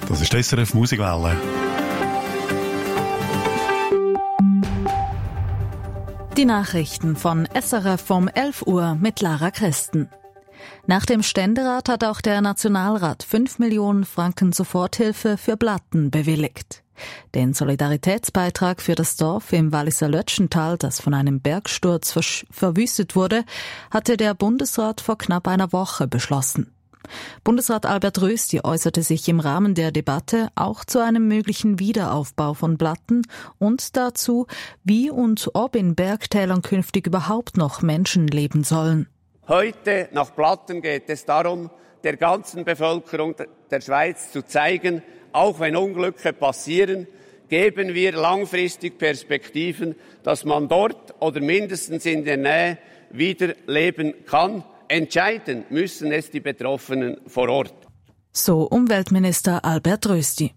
Das ist die SRF Musikwelle. Die Nachrichten von SRF um 11 Uhr mit Lara Christen. Nach dem Ständerat hat auch der Nationalrat 5 Millionen Franken Soforthilfe für Blatten bewilligt. Den Solidaritätsbeitrag für das Dorf im Walliser Lötschental, das von einem Bergsturz verwüstet wurde, hatte der Bundesrat vor knapp einer Woche beschlossen. Bundesrat Albert Rösti äußerte sich im Rahmen der Debatte auch zu einem möglichen Wiederaufbau von Blatten und dazu, wie und ob in Bergtälern künftig überhaupt noch Menschen leben sollen. Heute nach Blatten geht es darum, der ganzen Bevölkerung der Schweiz zu zeigen, auch wenn Unglücke passieren, geben wir langfristig Perspektiven, dass man dort oder mindestens in der Nähe wieder leben kann. Entscheiden müssen es die Betroffenen vor Ort. So Umweltminister Albert Rösti.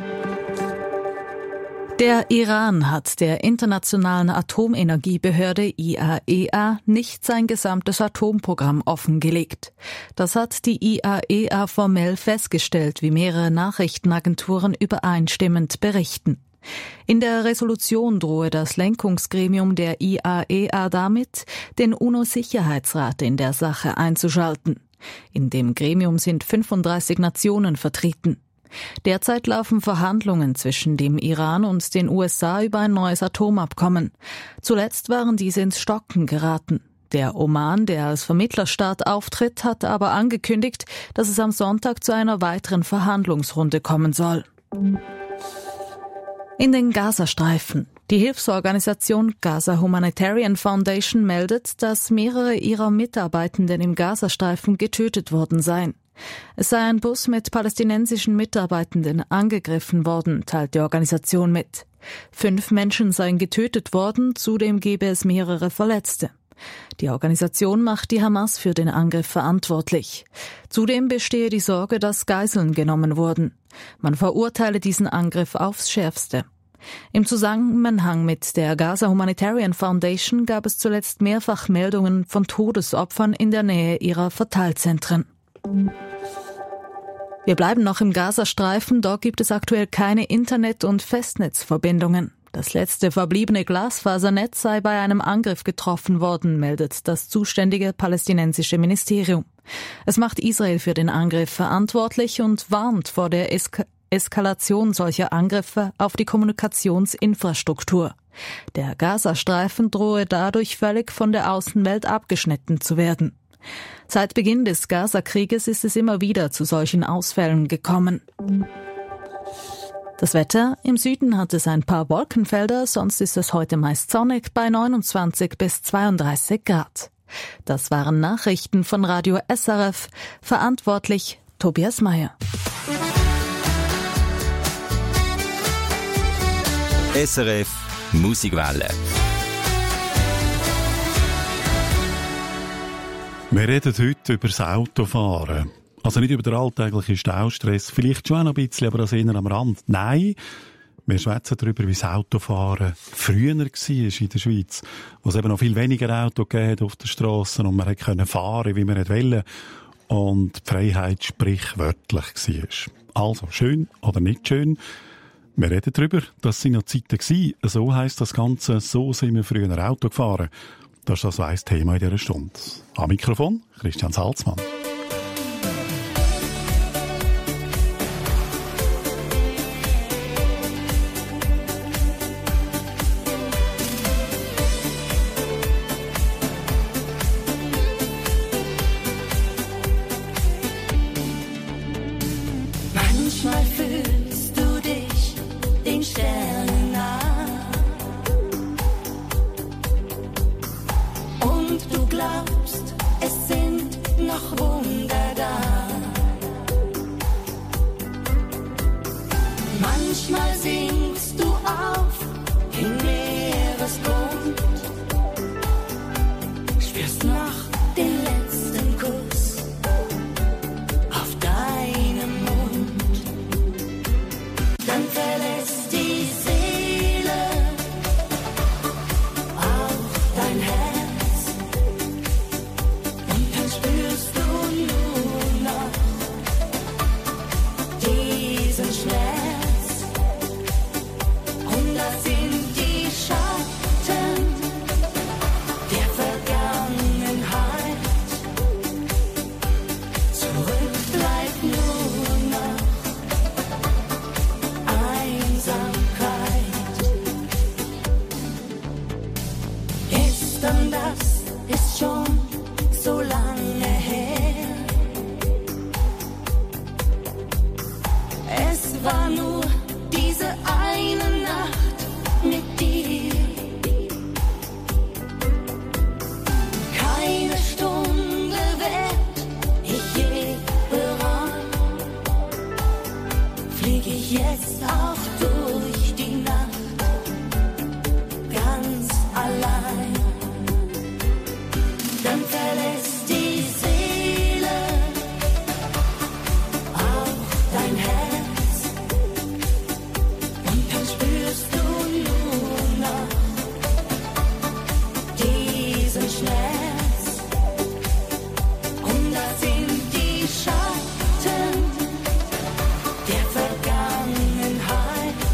Der Iran hat der Internationalen Atomenergiebehörde IAEA nicht sein gesamtes Atomprogramm offengelegt. Das hat die IAEA formell festgestellt, wie mehrere Nachrichtenagenturen übereinstimmend berichten. In der Resolution drohe das Lenkungsgremium der IAEA damit, den UNO-Sicherheitsrat in der Sache einzuschalten. In dem Gremium sind 35 Nationen vertreten. Derzeit laufen Verhandlungen zwischen dem Iran und den USA über ein neues Atomabkommen. Zuletzt waren diese ins Stocken geraten. Der Oman, der als Vermittlerstaat auftritt, hat aber angekündigt, dass es am Sonntag zu einer weiteren Verhandlungsrunde kommen soll. In den Gazastreifen. Die Hilfsorganisation Gaza Humanitarian Foundation meldet, dass mehrere ihrer Mitarbeitenden im Gazastreifen getötet worden seien. Es sei ein Bus mit palästinensischen Mitarbeitenden angegriffen worden, teilt die Organisation mit. 5 Menschen seien getötet worden, zudem gebe es mehrere Verletzte. Die Organisation macht die Hamas für den Angriff verantwortlich. Zudem bestehe die Sorge, dass Geiseln genommen wurden. Man verurteile diesen Angriff aufs Schärfste. Im Zusammenhang mit der Gaza Humanitarian Foundation gab es zuletzt mehrfach Meldungen von Todesopfern in der Nähe ihrer Verteilzentren. Wir bleiben noch im Gazastreifen, dort gibt es aktuell keine Internet- und Festnetzverbindungen. Das letzte verbliebene Glasfasernetz sei bei einem Angriff getroffen worden, meldet das zuständige palästinensische Ministerium. Es macht Israel für den Angriff verantwortlich und warnt vor der Eskalation solcher Angriffe auf die Kommunikationsinfrastruktur. Der Gazastreifen drohe dadurch völlig von der Außenwelt abgeschnitten zu werden. Seit Beginn des Gaza-Krieges ist es immer wieder zu solchen Ausfällen gekommen. Das Wetter: Im Süden hat es ein paar Wolkenfelder, sonst ist es heute meist sonnig bei 29 bis 32 Grad. Das waren Nachrichten von Radio SRF. Verantwortlich Tobias Meyer. SRF Musikwelle. Wir reden heute über das Autofahren. Also nicht über den alltäglichen Staustress, vielleicht schon noch ein bisschen, aber das eher am Rand. Nein, wir schwätzen darüber, wie das Autofahren früher war in der Schweiz, wo es eben noch viel weniger Autos gegeben auf den Strassen und man konnte fahren, wie man wollte und die Freiheit sprichwörtlich war. Also, schön oder nicht schön, wir reden darüber, das sind noch Zeiten gewesen. So heisst das Ganze, so sind wir früher Auto gefahren. Das ist das weiss Thema in dieser Stunde. Am Mikrofon Christian Salzmann. Manchmal fühlst du dich den Sternen nah und du glaubst, es sind noch Wunder da. Manchmal singst du auf im Meeresgrund, spürst noch den letzten Kuss auf deinem Mund. Dann verlässt die Seele auch dein Herz und dann spürst du nur noch diesen Schmerz. war nur diese eine Nacht mit dir. Keine Stunde werd ich je bereuen. Flieg ich jetzt auch durch die Nacht, ganz allein. Dann verlässt die Seele auch dein Herz und dann spürst du nur noch diesen Schmerz. Und da sind die Schatten der Vergangenheit.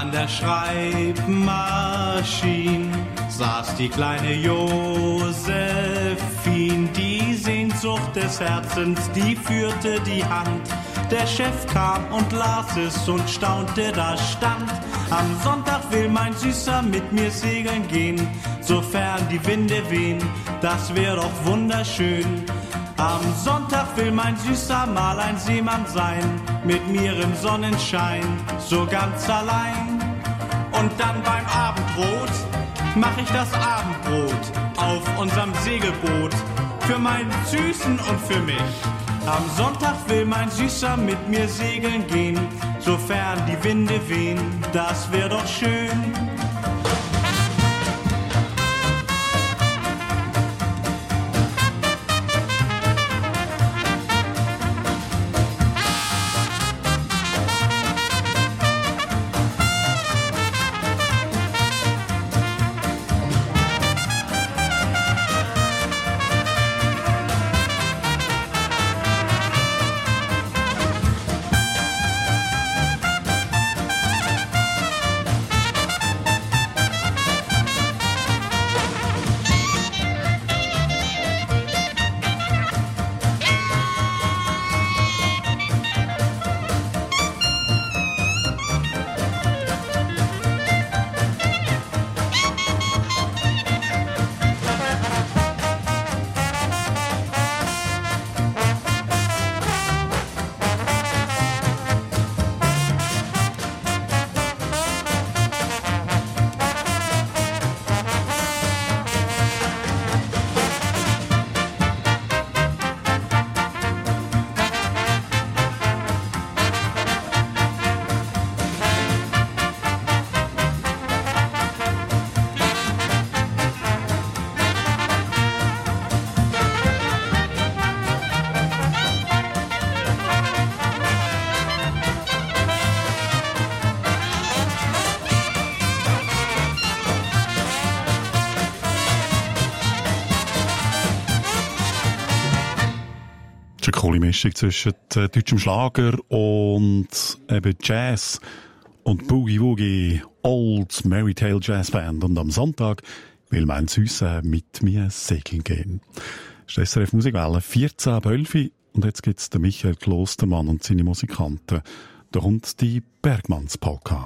An der Schreibmaschine saß die kleine Josephine. Die Sehnsucht des Herzens, die führte die Hand. Der Chef kam und las es und staunte, da stand: Am Sonntag will mein Süßer mit mir segeln gehen, sofern die Winde wehen, das wär doch wunderschön. Am Sonntag will mein Süßer mal ein Seemann sein, mit mir im Sonnenschein, so ganz allein. Und dann beim Abendbrot mach ich das Abendbrot auf unserem Segelboot, für meinen Süßen und für mich. Am Sonntag will mein Süßer mit mir segeln gehen, sofern die Winde wehen, das wär doch schön. Eine coole Mischung zwischen deutschem Schlager und eben Jazz und Boogie Woogie, Old Mary Tale Jazz Band. Und am Sonntag will mein Süßer mit mir segeln gehen. Das ist SRF Musikwelle, 14 ab 11. Und jetzt gibt's den Michael Klostermann und seine Musikanten. Da kommt die Bergmannspolka.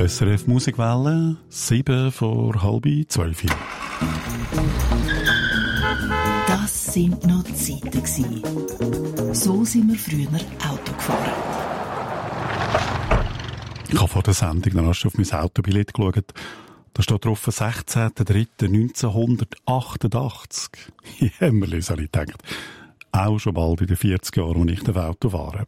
SRF Musikwelle, 11:07. Das sind noch Zeiten gewesen. So sind wir früher Auto gefahren. Ich habe vor der Sendung noch auf mein Autobillett geschaut. Da steht drauf 16.03.1988. Ich habe mir gedacht, auch schon bald in den 40 Jahren, als ich Auto fahre.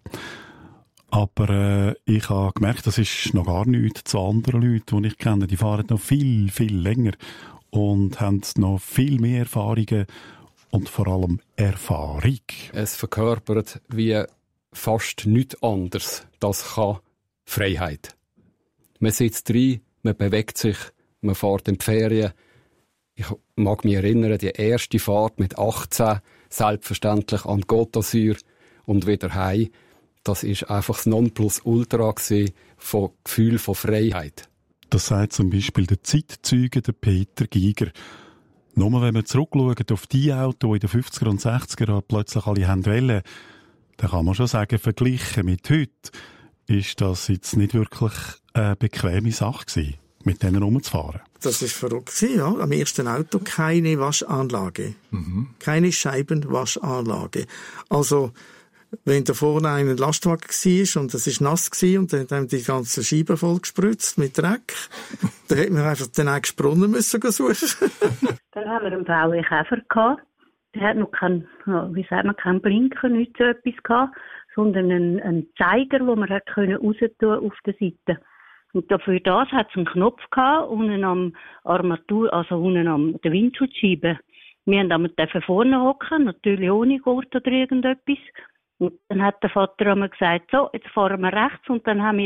Aber ich habe gemerkt, das ist noch gar nichts zu anderen Leuten, die ich kenne. Die fahren noch viel, viel länger und haben noch viel mehr Erfahrungen und vor allem Erfahrung. Es verkörpert wie fast nichts anderes. Das kann Freiheit. Man sitzt rein, man bewegt sich, man fährt in die Ferien. Ich mag mich erinnern, die erste Fahrt mit 18, selbstverständlich an Côte d'Azur und wieder heim. Das war einfach das Nonplusultra von Gefühl von Freiheit. Das sagt zum Beispiel der Zeitzeuge, der Peter Giger. Nur wenn man zurückschaut auf die Autos, die in den 50er und 60er Jahren plötzlich alle haben wollen, dann kann man schon sagen, verglichen mit heute, ist das jetzt nicht wirklich eine bequeme Sache gewesen, mit denen rumzufahren. Das war verrückt, ja. Am ersten Auto keine Waschanlage. Keine Scheibenwaschanlage. Also, wenn da vorne ein Lastwagen war und es war nass und dann haben die ganzen Scheiben voll gespritzt mit Dreck, dann hätten wir einfach den nächsten Brunnen müssen suchen. Dann haben wir einen blauen Käfer gehabt. Der hat noch keinen Blinker, nichts so etwas gehabt, sondern einen Zeiger, den man raus tun auf der Seite. Und für das hat es einen Knopf gehabt, unten am Armatur, also unten an der Windschutzscheibe. Wir dürfen vorne hocken, natürlich ohne Gurt oder irgendetwas. Und dann hat der Vater einmal gesagt, so, jetzt fahren wir rechts, und dann haben wir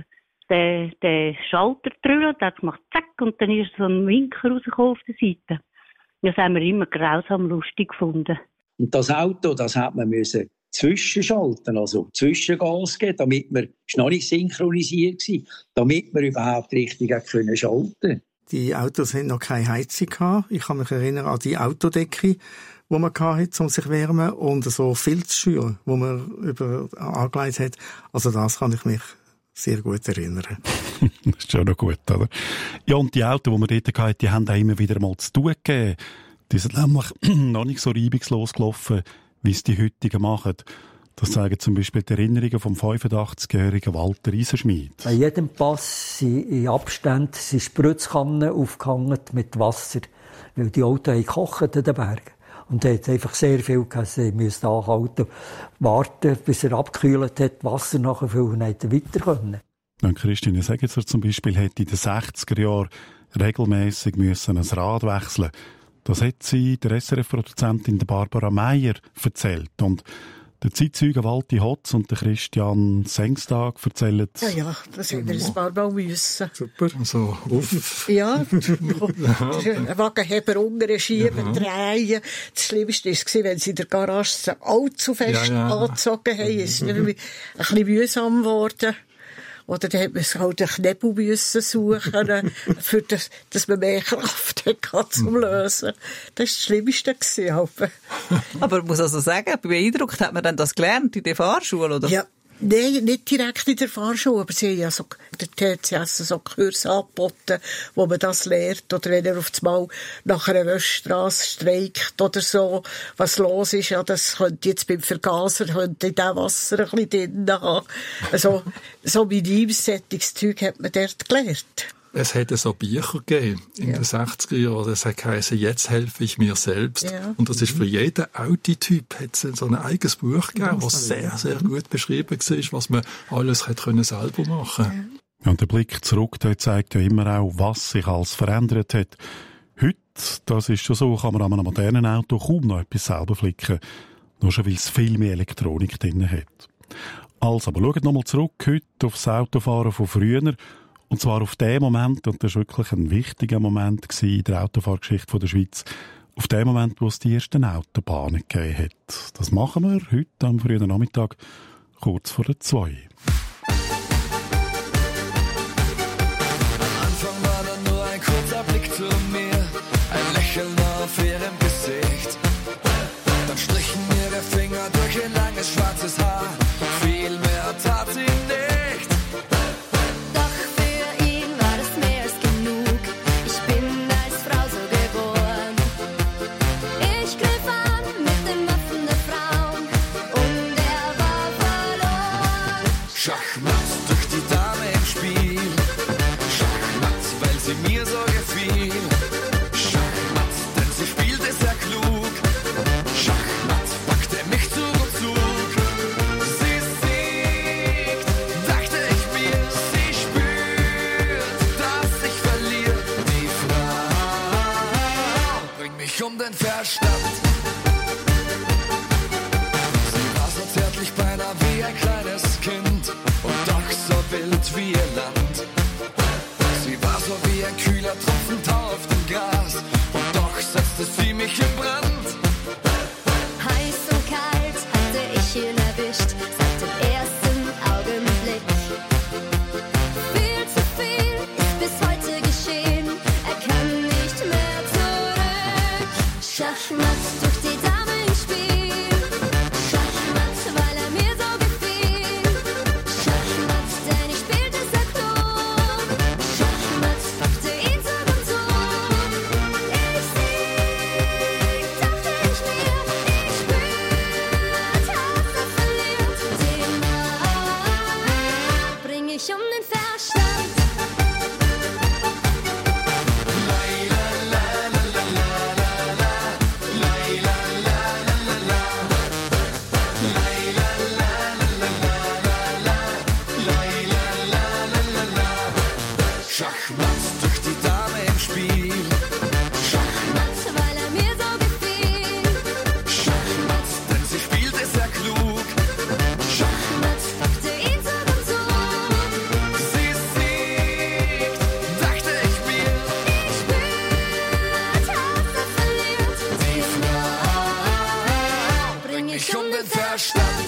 den Schalter drüber, der hat gemacht, zack, und dann ist so ein Winker rausgekommen auf der Seite. Das haben wir immer grausam lustig gefunden. Und das Auto, das hat man müssen zwischenschalten, also Zwischengas geben, damit wir, es war noch nicht synchronisiert gewesen, damit wir überhaupt richtig schalten können. Die Autos hatten noch keine Heizung gehabt. Ich kann mich erinnern an die Autodecke, die man hatte, um sich zu wärmen, und so Filzschuhe, die man angelegt hat. Also das kann ich mich sehr gut erinnern. Das ist schon noch gut, oder? Ja, und die Autos, die wir dort hatten, die haben auch immer wieder mal zu tun gegeben. Die sind nämlich noch nicht so reibungslos gelaufen, wie es die heutigen machen. Das zeigen zum Beispiel die Erinnerungen vom 85-jährigen Walter Eisenschmied. Bei jedem Pass sind in Abständen Spritzkannen aufgehangen mit Wasser, weil die Autos gekocht in den Bergen. Und da hat es einfach sehr viel gehabt. Sie mussten anhalten, warten, bis er abgekühlt hat, Wasser nachfüllen und dann weiter können. Und Christine Segetzer zum Beispiel hätte in den 60er Jahren regelmässig ein Rad wechseln. Das hat sie der SRF-Produzentin Barbara Meier erzählt. Und der Zeitzeuge Walti Hotz und der Christian Sengstag erzählen. Ja, das hätten wir ein paar Mal müssen. Super. Also, uff. Ja, einen Wagenheber unten schieben, drehen. Das Schlimmste war, wenn sie in der Garage allzu fest angezogen haben. Es ist ein bisschen mühsam geworden. Oder dann hat man halt einen Knebel müssen suchen, für dass man mehr Kraft hatte zum Lösen. Das war das Schlimmste gewesen. Aber ich muss also sagen, beeindruckt hat man dann das gelernt in der Fahrschule, oder? Ja. Nein, nicht direkt in der Fahrschule, aber sie haben ja so, der TCS so Kurse angeboten, wo man das lernt. Oder wenn er auf einmal nach einer Wäschstrasse streikt oder so, was los ist, ja, das könnte jetzt beim Vergaser, könnte in diesem Wasser ein bisschen drin haben. Also, so wie Zeug hat man dort gelernt. Es hätte so Bücher gegeben in den 60er Jahren, das hat geheißen, jetzt helfe ich mir selbst. Ja. Und das ist für jeden Audi-Typ, hat es so ein eigenes Buch gegeben, das sehr, sehr gut beschrieben war, was man alles hätte selber machen können. Ja, und der Blick zurück, der zeigt ja immer auch, was sich alles verändert hat. Heute, das ist schon so, kann man an einem modernen Auto kaum noch etwas selber flicken. Nur schon, weil es viel mehr Elektronik drin hat. Also, aber schaut nochmal zurück heute auf das Autofahren von früher. Und zwar auf den Moment, und das war wirklich ein wichtiger Moment in der Autofahrgeschichte der Schweiz, auf den Moment, wo es die ersten Autobahnen gegeben hat. Das machen wir heute am frühen Nachmittag, kurz vor der 2. Am Anfang war dann nur ein kurzer Blick zu mir, ein Lächeln auf ihrem Gesicht. Dann strichen mir der Finger durch ein langes schwarzes Haar, viel mehr tat sie nicht. Doch für ihn Schachmatt durch die Dame im Spiel. Schachmatt, weil sie mir so gefiel. Schachmatt, denn sie spielte sehr klug. Schachmatt, packte mich Zug um Zug. Sie siegt, dachte ich mir. Sie spürt, dass ich verliere. Die Frau bringt mich um den Verstand. Sie war so zärtlich, beinahe wie ein kleines Kind. Und doch so wild wie ihr Land. Sie war so wie ein kühler Tropfen Tau auf dem Gras. Und doch setzte sie mich in Brand. Heiß und kalt hatte ich ihn erwischt, seit dem ersten Augenblick. Viel zu viel ist bis heute geschehen, er kann nicht mehr zurück. Schachmatt durch die Dame im Spiel. Schachmatt, weil er mir so gefiel. Schachmatt, denn ich spielte sehr klug. Schachmatt, packte ihn Zug um Zug. Ich sieg, dachte ich mir. Ich spürt, dass er verliert. Den Mann bring ich um den Verstand. Schachmatt durch die Dame im Spiel. Schachmatt, weil er mir so gefiel. Schachmatt, denn sie spielte sehr klug. Schachmatt, packte ihn Zug um Zug. Sie siegt, dachte ich mir. Ich spürt, dass er verliert. Die Frau Bring ich mich um den Verstand.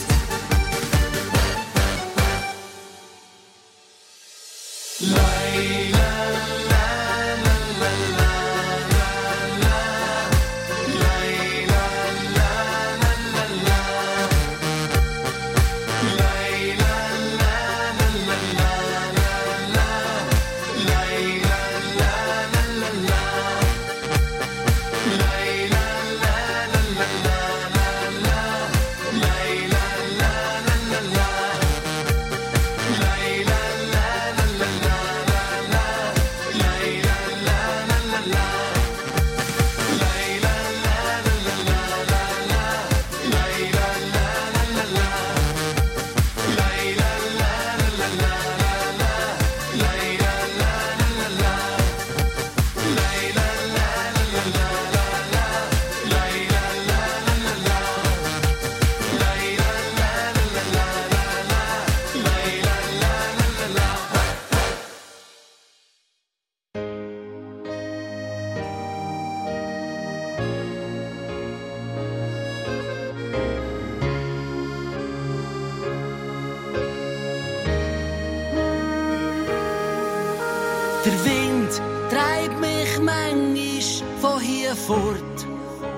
Der Wind treibt mich manchmal von hier fort.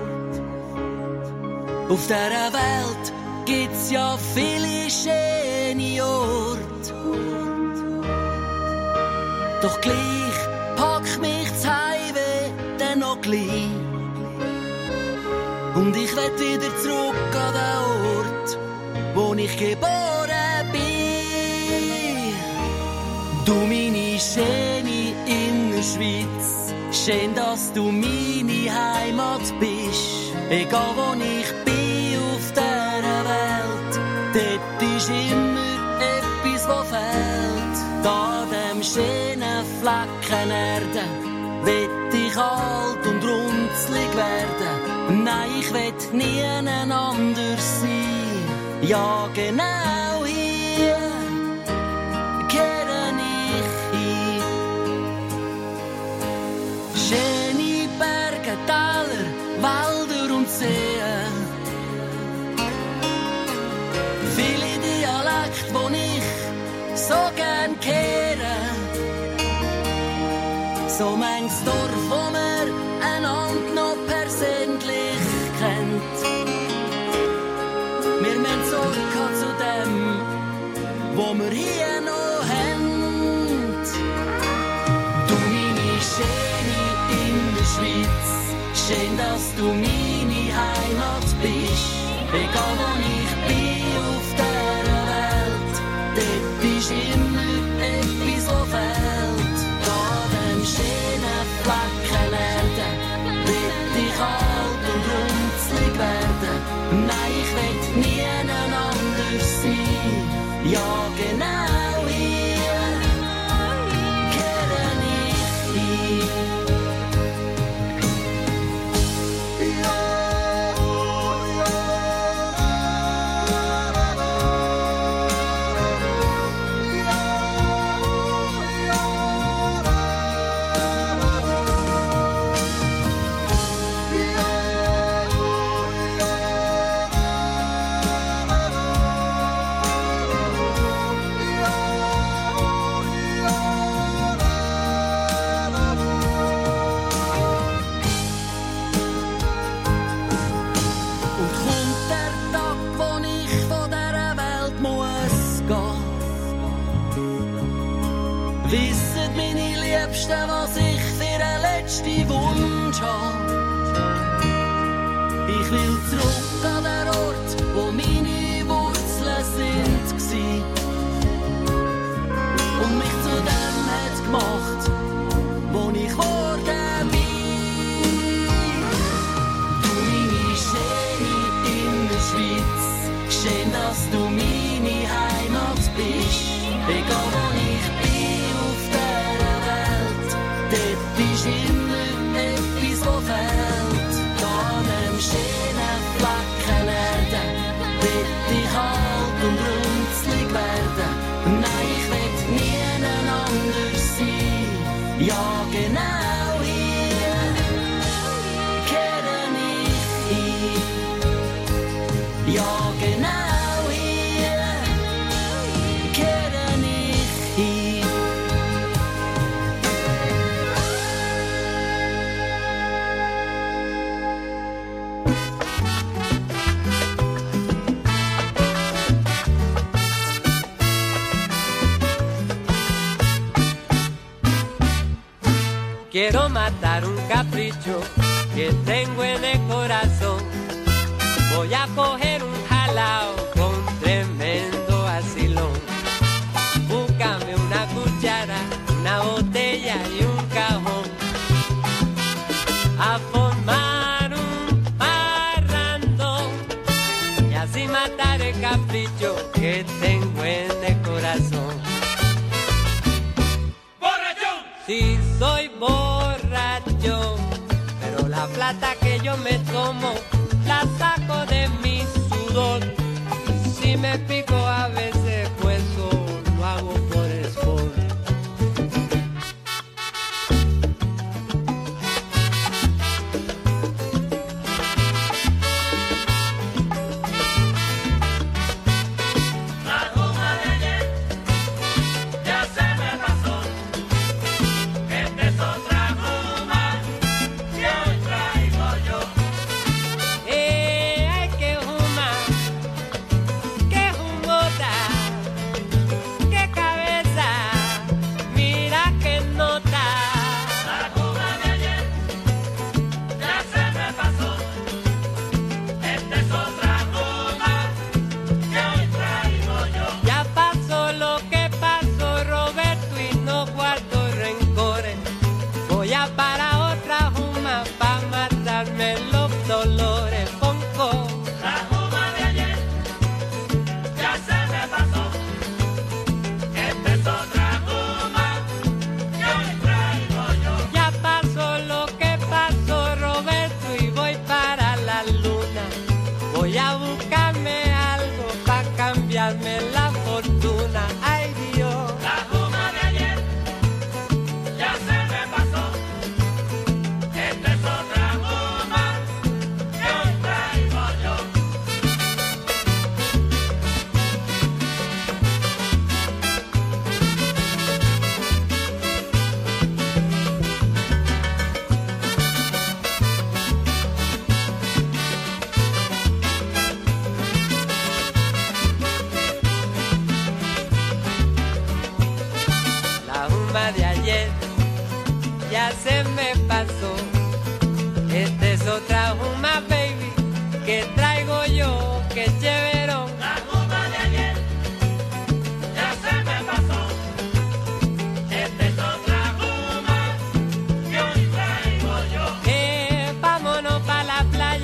Auf dieser Welt gibt's ja viele schöne Orte. Doch gleich packt mich das Heimweh dann noch gleich. Und ich will wieder zurück an den Ort, wo ich geboren bin. Du meine schöne Innerschweiz, schön, dass du meine Heimat bist. Egal wo ich bin auf dieser Welt, dort ist immer etwas, wo fehlt. Da an dem schönen Flecken Erde, will ich alt und runzlig werden. Nein, ich will nie anders sein. Ja, genau hier kehre ich hin. Schöne Berge, Täler, Wälder und Seen. Viele Dialekte, wo ich so gern kehre. So manches Dorf, wo man einander noch persönlich kennt. Wir müssen zurück zu dem, wo wir hier noch haben. Du meine schöne Innerschweiz, schön, dass du meine Heimat bist. Egal wo ich bin auf dieser Welt, dort Ja, genau hier kehre ich hin. Wisset meine Liebsten, was ich für einen letzten Wunsch hab? Ich will zurück an den Ort, wo meine Wurzeln sind. Und mich zu dem hat gemacht, wo ich geworden bin. Du meine schöne Innerschweiz, schön, dass du meine Heimat bist. Egal wo ich bin auf dieser Welt, dort ist immer etwas, wo fehlt. Da an einem schönen Flecken Erde, will ich alt und runzlig werden. Nein, ich will nie anders sein. Ja, genau hier kehre ich hin. Ja, genau. Quiero matar un capricho que tengo en el corazón. Voy a coger un jalao con tremendo asilón. Búscame una cuchara, una botella y un cajón. A formar un parrandón y así matar el capricho que tengo en el corazón. Sí, soy borracho, pero la plata que yo me tomo la saco de mi sudor. Y si me pico a veces, pues lo hago por sport.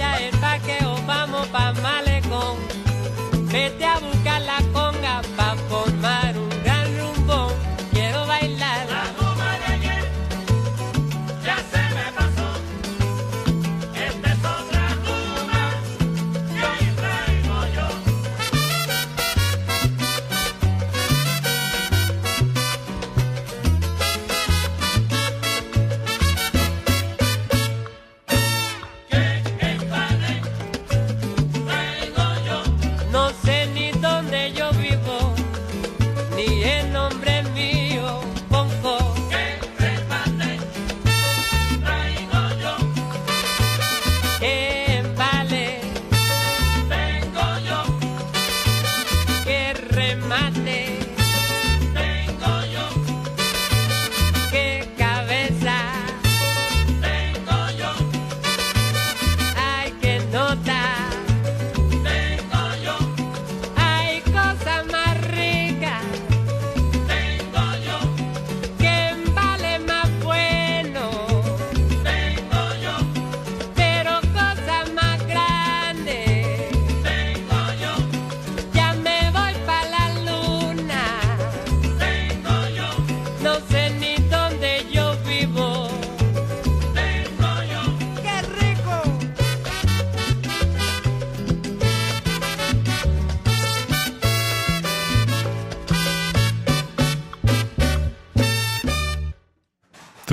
Vete a buscar la conga pa'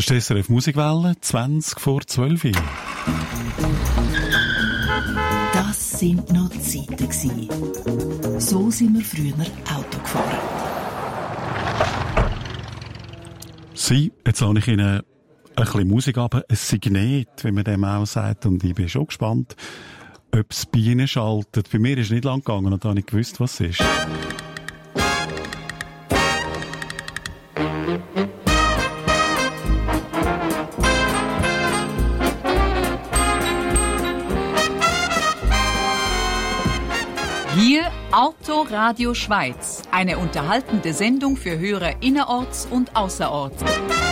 Das ist SRF Musikwelle, 20 vor 12 Uhr. Das sind noch Zeiten gewesen. So sind wir früher Auto gefahren. Jetzt habe ich Ihnen ein bisschen Musik, aber ein Signet, wie man dem auch sagt. Und ich bin schon gespannt, ob es bei Ihnen schaltet. Bei mir ist es nicht lang gegangen und da habe ich gewusst, was es ist. Hier Autoradio Schweiz, eine unterhaltende Sendung für Hörer innerorts und außerorts.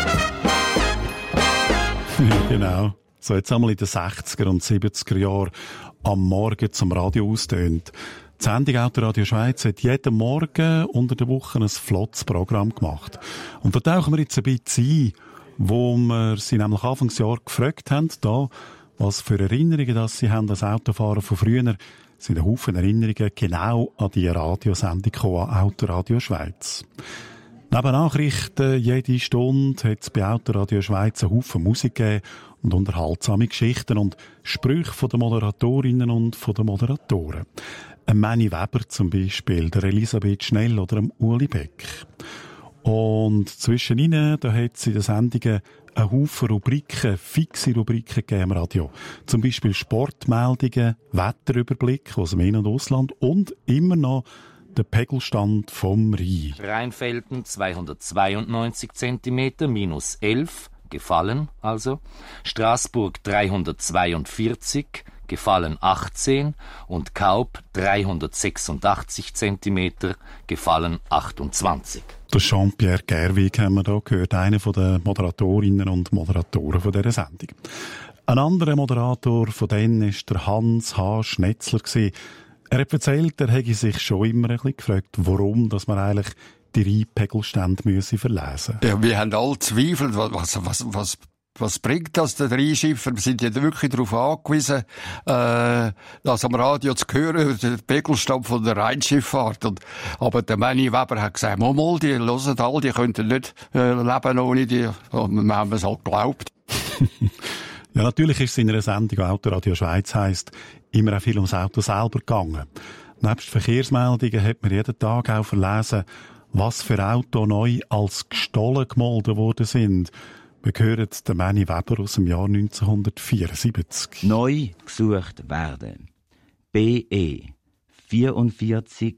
Genau. So jetzt einmal in den 60er und 70er Jahren am Morgen zum Radio austönt. Die Sendung Autoradio Schweiz hat jeden Morgen unter der Woche ein flottes Programm gemacht. Und da tauchen wir jetzt ein bisschen ein, wo wir sie nämlich Anfangsjahr gefragt haben, da, was für Erinnerungen das sie haben als Autofahrer von früher. Es sind ein Haufen Erinnerungen genau an die Radiosendung gekommen, an Autoradio Schweiz. Neben Nachrichten jede Stunde hat es bei Autoradio Schweiz einen Haufen Musik gegeben und unterhaltsame Geschichten und Sprüche von den Moderatorinnen und von den Moderatoren. Manny Weber zum Beispiel, der Elisabeth Schnell oder dem Uli Beck. Und zwischen ihnen, da hat es in den Sendungen einen Haufen Rubriken, fixe Rubriken gegeben im Radio. Zum Beispiel Sportmeldungen, Wetterüberblick aus dem In- und Ausland und immer noch der Pegelstand vom Rhein. Rheinfelden 292 cm, minus 11, gefallen also. Straßburg 342, gefallen 18. Und Kaub 386 cm, gefallen 28. Der Jean-Pierre Gerwig haben wir hier gehört, einer der Moderatorinnen und Moderatoren von dieser Sendung. Ein anderer Moderator von denen war der Hans H. Schnetzler. Er hat erzählt, er hätte sich schon immer ein bisschen gefragt, warum dass man eigentlich die Rheinpegelstände verlesen müsse. Ja, wir haben alle Zweifel, was bringt das, der Rheinschiffer? Wir sind ja wirklich darauf angewiesen, das am Radio zu hören, den Pegelstand von der Rheinschifffahrt. Aber der Manny Weber hat gesagt, mal, die hören alle, die könnten nicht leben ohne die. Und wir haben es halt geglaubt. Ja, natürlich ist es in einer Sendung, Autoradio Schweiz heisst, immer auch viel ums Auto selber gegangen. Nebst Verkehrsmeldungen hat man jeden Tag auch verlesen, was für Autos neu als gestohlen gemolden worden sind. Wir hören den Manny Weber aus dem Jahr 1974. Neu gesucht werden. BE 44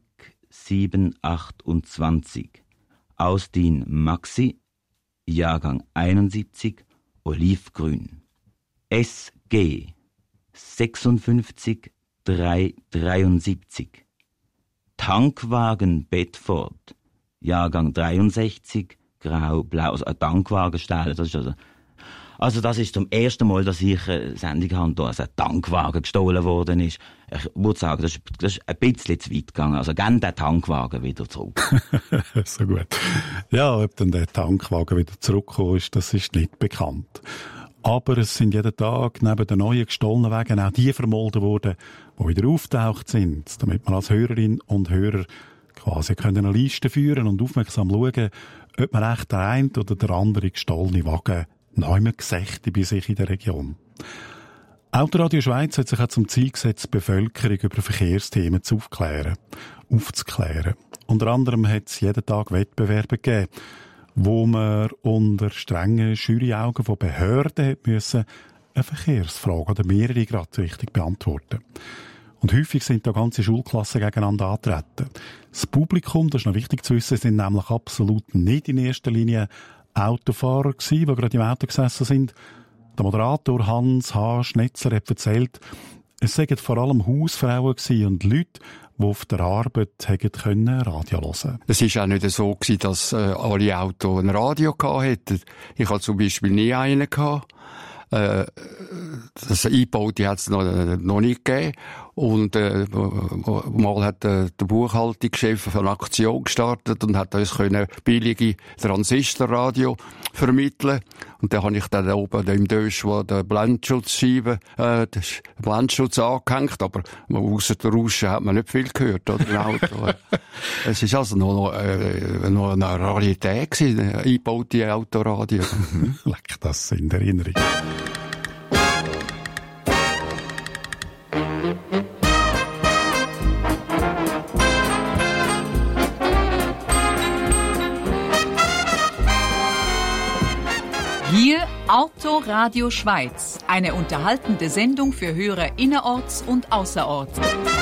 728. Austin Maxi, Jahrgang 71, olivgrün. SG 56 373. Tankwagen Bedford, Jahrgang 63, grau-blau, also ein Tankwagen das ist das ist zum ersten Mal, dass ich eine Sendung habe, da ein Tankwagen gestohlen worden ist. Ich würde sagen, das ist ein bisschen zu weit gegangen. Also gern den Tankwagen wieder zurück. So gut. Ja, ob dann der Tankwagen wieder zurückgekommen ist, das ist nicht bekannt. Aber es sind jeden Tag neben den neuen gestohlenen Wegen auch die vermolden worden, die wieder auftaucht sind, damit man als Hörerin und Hörer quasi eine Liste führen und aufmerksam schauen, ob man echt der eine oder der andere gestohlene Wagen noch immer gesächte bei sich in der Region. Autoradio Schweiz hat sich auch zum Ziel gesetzt, die Bevölkerung über Verkehrsthemen aufzuklären. Unter anderem hat es jeden Tag Wettbewerbe gegeben, wo man unter strengen Juryaugen von Behörden hat müssen eine Verkehrsfrage oder mehrere gerade richtig beantworten. Und häufig sind da ganze Schulklassen gegeneinander antreten. Das Publikum, das ist noch wichtig zu wissen, sind nämlich absolut nicht in erster Linie Autofahrer gewesen, die gerade im Auto gesessen sind. Der Moderator Hans H. Schnetzler hat erzählt, es seien vor allem Hausfrauen gewesen und Leute, die auf der Arbeit hätten Radio hören können. Es war auch nicht so gewesen, dass alle Autos ein Radio hatten. Ich hatte zum Beispiel nie einen gehabt. Das eingebaute hat es noch nicht gegeben. Und mal hat der Buchhaltungschef eine Aktion gestartet und hat uns billige Transistorradio vermitteln. Und dann habe ich dann oben im Dösch, wo der Blendschutzscheibe, den Blendschutz angehängt, aber ausser der Rauschen hat man nicht viel gehört, oder, im Auto. Es ist also noch eine Rarität gewesen, eine eingebaute Autoradio. Leck, das sind Erinnerungen. Hier Autoradio Schweiz, eine unterhaltende Sendung für Hörer innerorts und außerorts.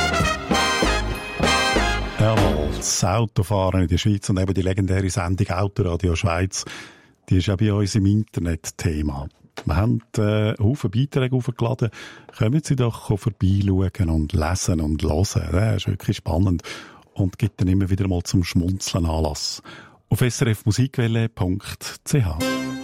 Jawohl, das Autofahren in der Schweiz und eben die legendäre Sendung Autoradio Schweiz, die ist ja bei uns im Internet Thema. Wir haben Haufen Beiträge aufgeladen. Kommen Sie doch vorbeischauen und lesen und hören. Das ist wirklich spannend und gibt dann immer wieder mal zum Schmunzeln Anlass. Auf srfmusikwelle.ch.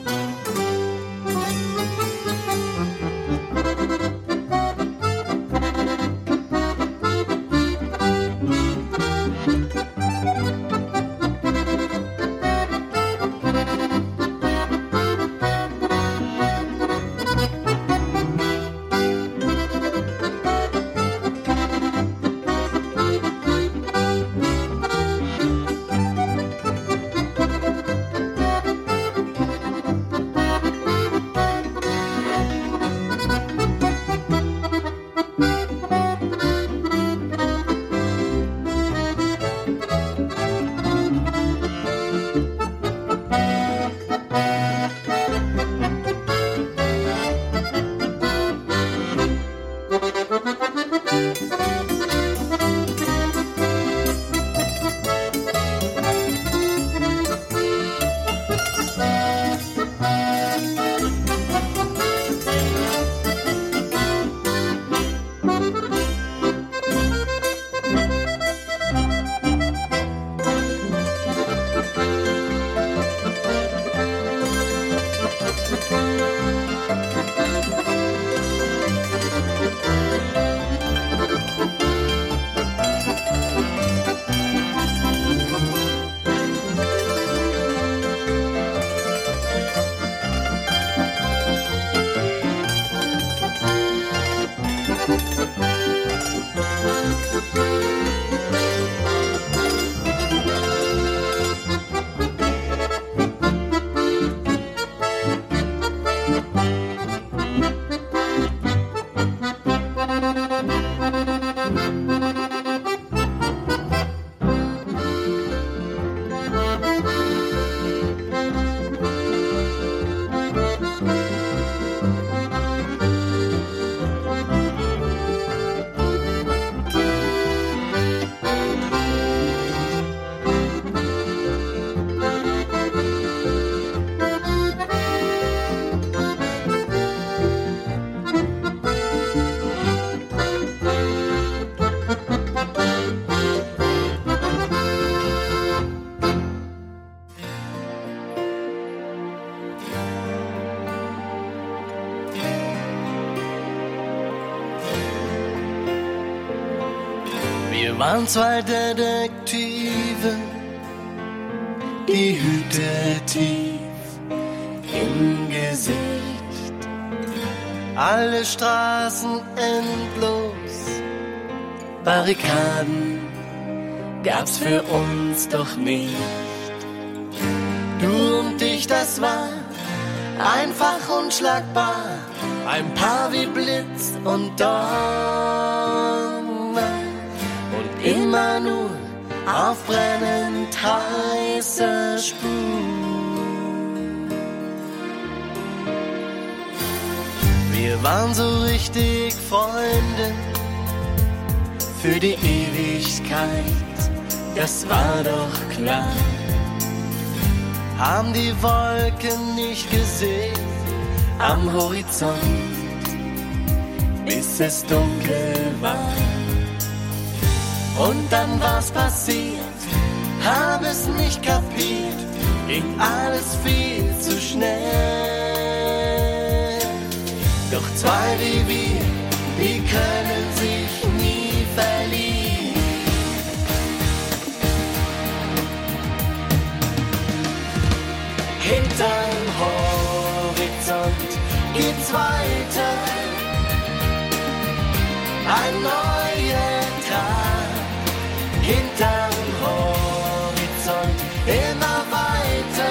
Wir waren zwei Detektive, die Hüte tief im Gesicht. Alle Straßen endlos, Barrikaden gab's für uns doch nicht. Du und ich, das war einfach unschlagbar, ein Paar wie Blitz und Donner. Und immer nur auf brennend heißer Spur. Wir waren so richtig Freunde für die Ewigkeit, das war doch klar. Haben die Wolken nicht gesehen am Horizont, bis es dunkel war. Und dann war's passiert, hab es nicht kapiert, ging alles viel zu schnell. Doch zwei wie wir, die können sich nie Hinterm Horizont geht's weiter. Ein neuer Tag. Hinterm Horizont immer weiter.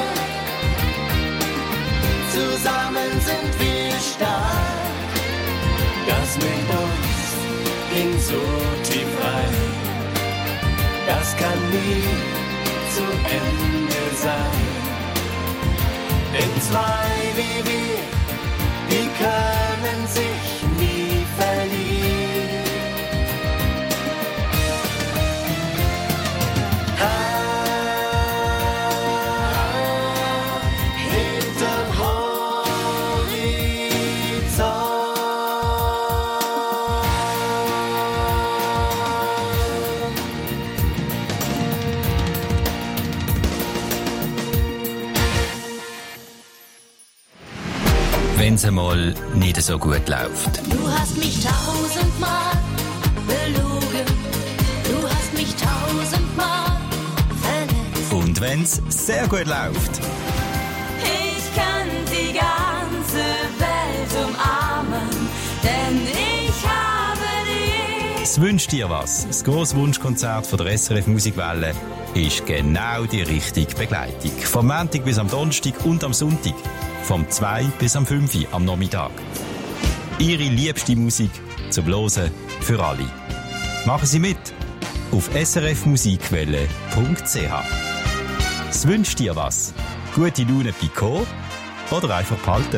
Zusammen sind wir stark. Das mit uns ging so tief rein. Das kann nie zu Ende sein. Denn zwei wie wir, die können sich nie verlieren. Hinterm Horizont. Wenn's einmal nicht so gut läuft. Du hast mich tausendmal belogen, du hast mich tausendmal verletzt. Und wenn's sehr gut läuft. Ich kann die ganze Welt umarmen, denn ich habe dich. Es wünscht dir was. Das grosse Wunschkonzert von der SRF Musikwelle ist genau die richtige Begleitung. Vom Montag bis am Donnerstag und am Sonntag. Vom 2 bis am 5 Uhr am Nachmittag. Ihre liebste Musik zum Hören für alle. Machen Sie mit auf srfmusikwelle.ch. Es wünscht dir was. Gute Laune Picot oder einfach behalten.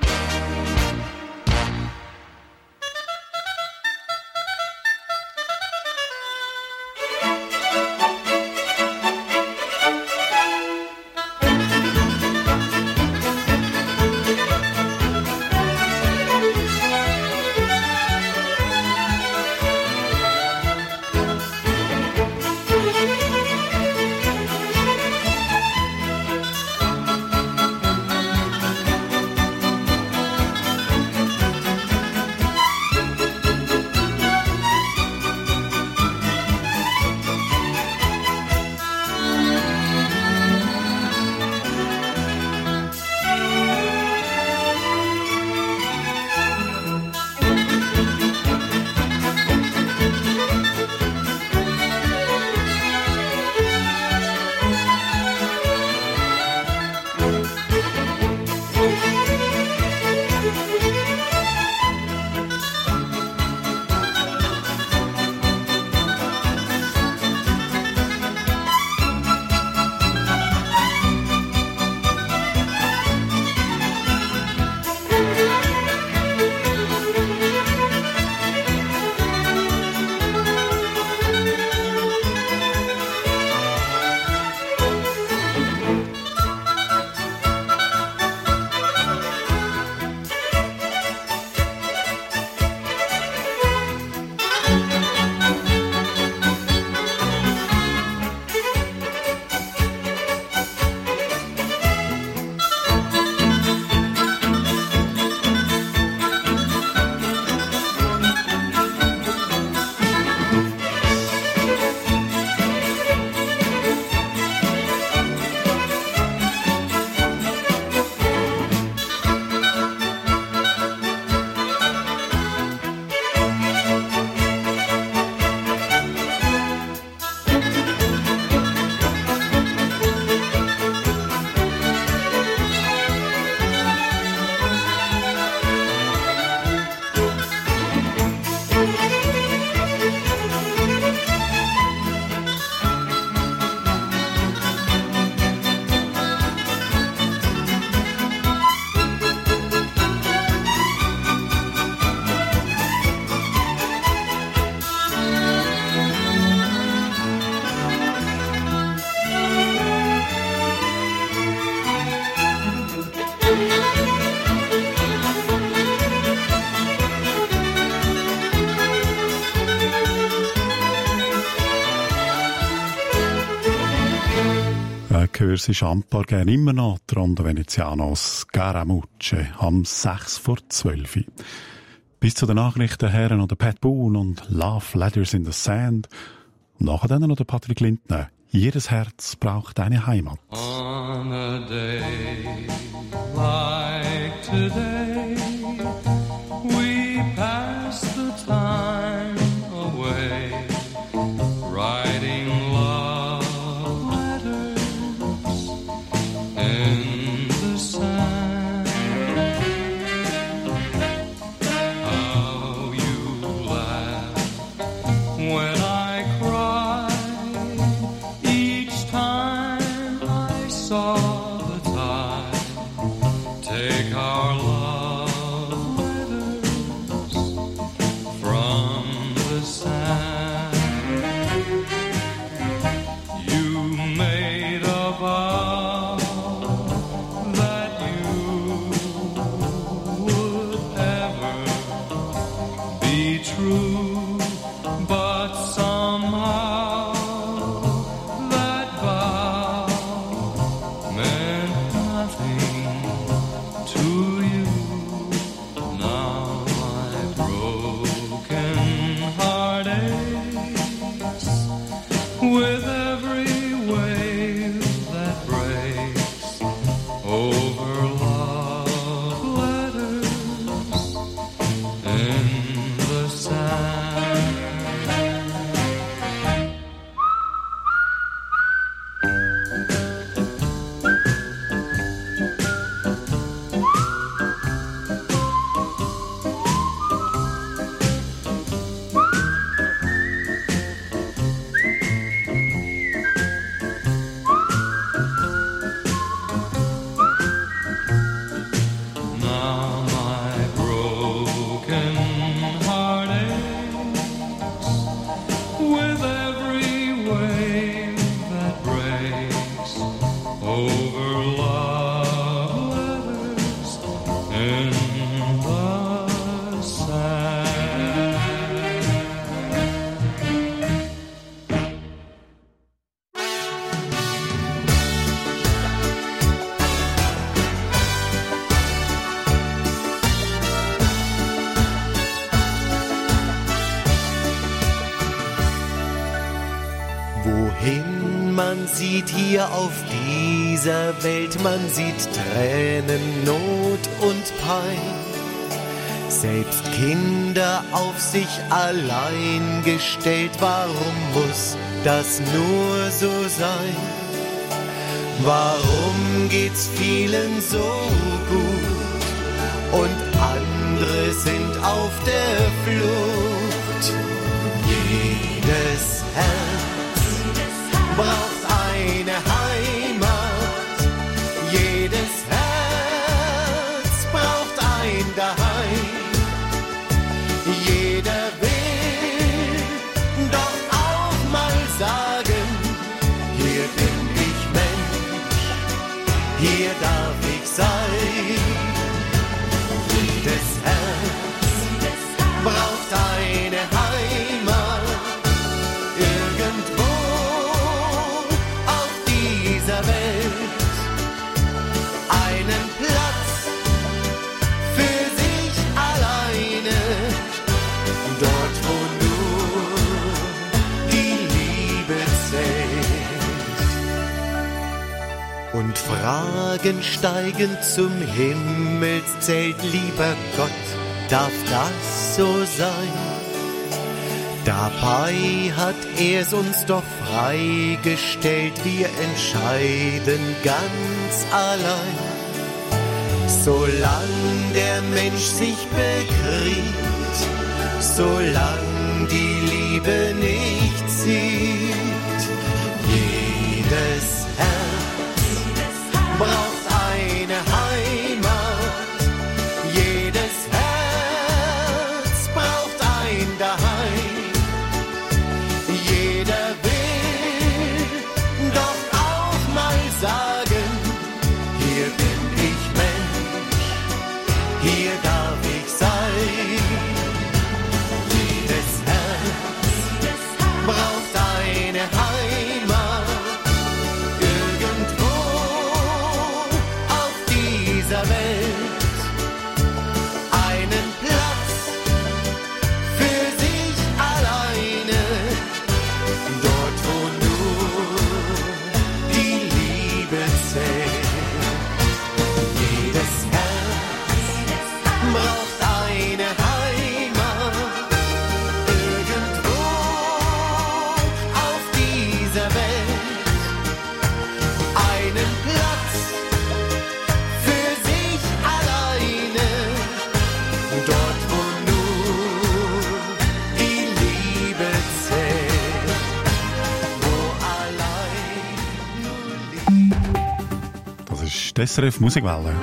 höre sie Champar gerne immer noch, die Rondo Venezianos Scaramucce am 6 vor 12. Bis zu den Nachrichten Herren oder Pat Boone und Love Letters in the Sand. Und nachher dann noch der Patrick Lindner. Jedes Herz braucht eine Heimat. On a day like today, we pass the time away, writing love letters in the sand. How you laugh when I cried each time I saw the tide take our love letters from the sand. You made a vow that you would ever be true, but somehow that vow meant nothing to you. Now my broken heart aches with every wave that breaks over love letters in the sand. Now my broken heart aches with every wave that breaks over love letters in the sand. Wohin man sieht hier auf dieser Welt, man sieht Tränen, Not und Pein. Selbst Kinder auf sich allein gestellt, warum muss das nur so sein? Warum geht's vielen so gut und andere sind auf der Flucht? Jedes Herz braucht eine Heimat, jedes Herz braucht ein Daheim. Jeder will doch auch mal sagen, hier bin ich Mensch, hier darf ich sein. Jedes Herz braucht eine Heimat, irgendwo auf dieser Welt, einen Platz für sich alleine, dort wo nur die Liebe zählt. Und Fragen steigen zum Himmelszelt, lieber Gott, darf das so sein? Dabei hat er's uns doch freigestellt, wir entscheiden ganz allein. Solang der Mensch sich bekriegt, solang die Liebe nicht sieht, jedes Herz braucht eine Heimat, jedes Herz braucht ein Daheim. Jeder will doch auch mal sagen, hier bin ich Mensch, hier darf ich sein. Jedes Herz braucht eine Heimat, irgendwo auf dieser Welt, einen Platz für sich alleine, dort wo nur die Liebe zählt. ist die SRF Musikwelle.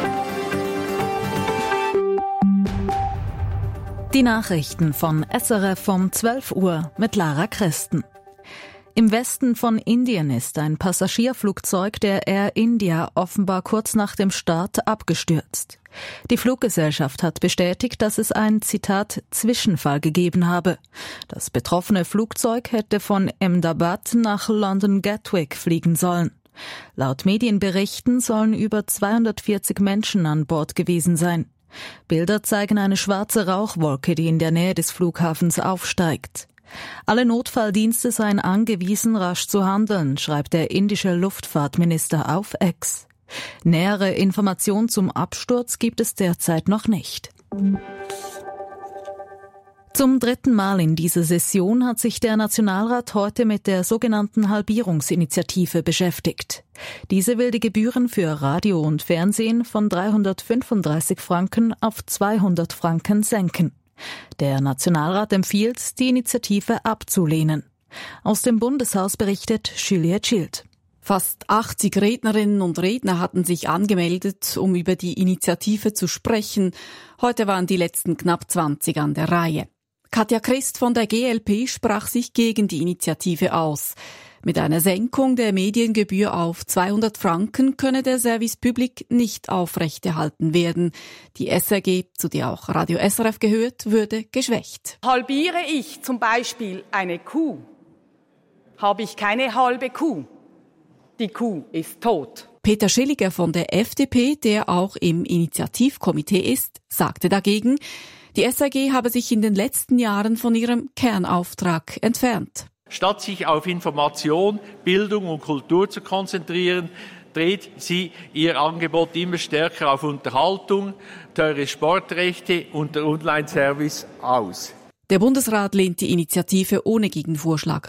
Die Nachrichten von SRF um 12 Uhr mit Lara Christen. Im Westen von Indien ist ein Passagierflugzeug der Air India offenbar kurz nach dem Start abgestürzt. Die Fluggesellschaft hat bestätigt, dass es einen, Zitat, Zwischenfall gegeben habe. Das betroffene Flugzeug hätte von Ahmedabad nach London Gatwick fliegen sollen. Laut Medienberichten sollen über 240 Menschen an Bord gewesen sein. Bilder zeigen eine schwarze Rauchwolke, die in der Nähe des Flughafens aufsteigt. Alle Notfalldienste seien angewiesen, rasch zu handeln, schreibt der indische Luftfahrtminister auf X. Nähere Informationen zum Absturz gibt es derzeit noch nicht. Zum 3. Mal in dieser Session hat sich der Nationalrat heute mit der sogenannten Halbierungsinitiative beschäftigt. Diese will die Gebühren für Radio und Fernsehen von 335 Franken auf 200 Franken senken. Der Nationalrat empfiehlt, die Initiative abzulehnen. Aus dem Bundeshaus berichtet Juliette Schild. Fast 80 Rednerinnen und Redner hatten sich angemeldet, um über die Initiative zu sprechen. Heute waren die letzten knapp 20 an der Reihe. Katja Christ von der GLP sprach sich gegen die Initiative aus. Mit einer Senkung der Mediengebühr auf 200 Franken könne der Service Public nicht aufrechterhalten werden. Die SRG, zu der auch Radio SRF gehört, würde geschwächt. Halbiere ich zum Beispiel eine Kuh, habe ich keine halbe Kuh. Die Kuh ist tot. Peter Schilliger von der FDP, der auch im Initiativkomitee ist, sagte dagegen, die SRG habe sich in den letzten Jahren von ihrem Kernauftrag entfernt. Statt sich auf Information, Bildung und Kultur zu konzentrieren, dreht sie ihr Angebot immer stärker auf Unterhaltung, teure Sportrechte und der Online-Service aus. Der Bundesrat lehnt die Initiative ohne Gegenvorschlag